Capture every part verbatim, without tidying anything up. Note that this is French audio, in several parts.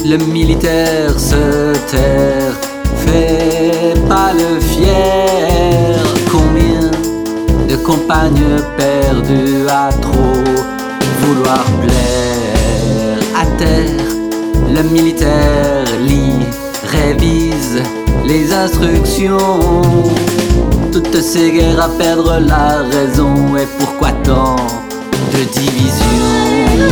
Le militaire se terre, fait pas le fier. Combien de compagnes perdues à trop vouloir plaire. À terre, le militaire lit, révise les instructions. Toutes ces guerres à perdre la raison, et pourquoi tant de divisions?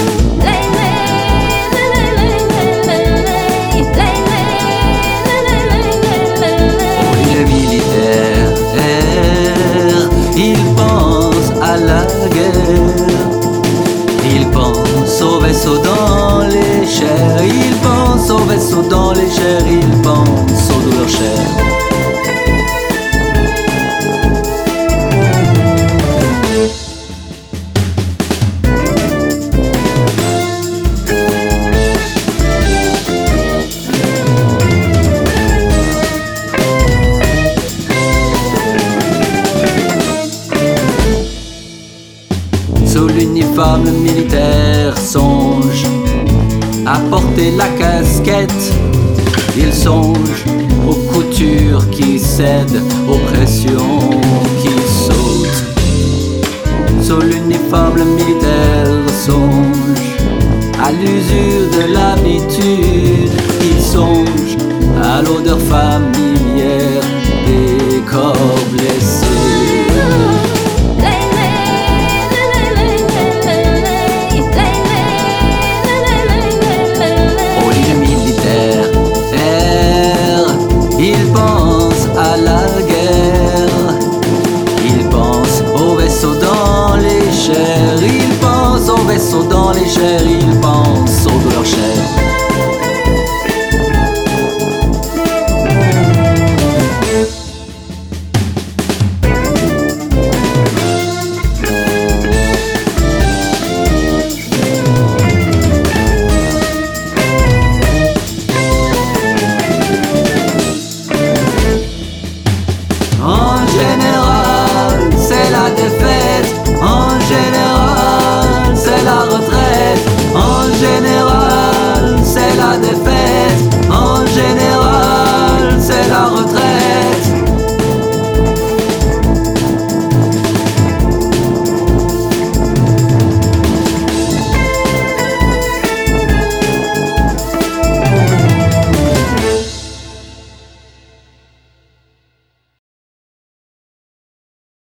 Il pense à la guerre, il pense au vaisseau dans les chairs, il pense au vaisseau dans les chairs, il pense aux douleurs chères. Sous l'uniforme, le militaire songe à porter la casquette. Il songe aux coutures qui cèdent, aux pressions qui sautent. Sous l'uniforme, le militaire